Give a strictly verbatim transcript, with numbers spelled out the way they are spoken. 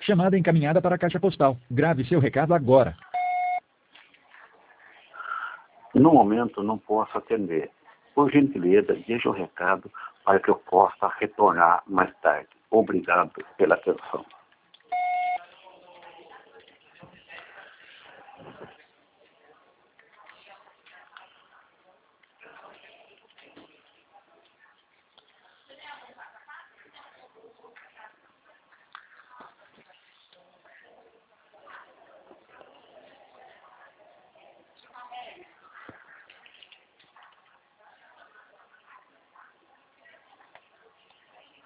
Chamada encaminhada para a caixa postal. Grave seu recado agora. No momento não posso atender. Por gentileza, deixe o recado para que eu possa retornar mais tarde. Obrigado pela atenção.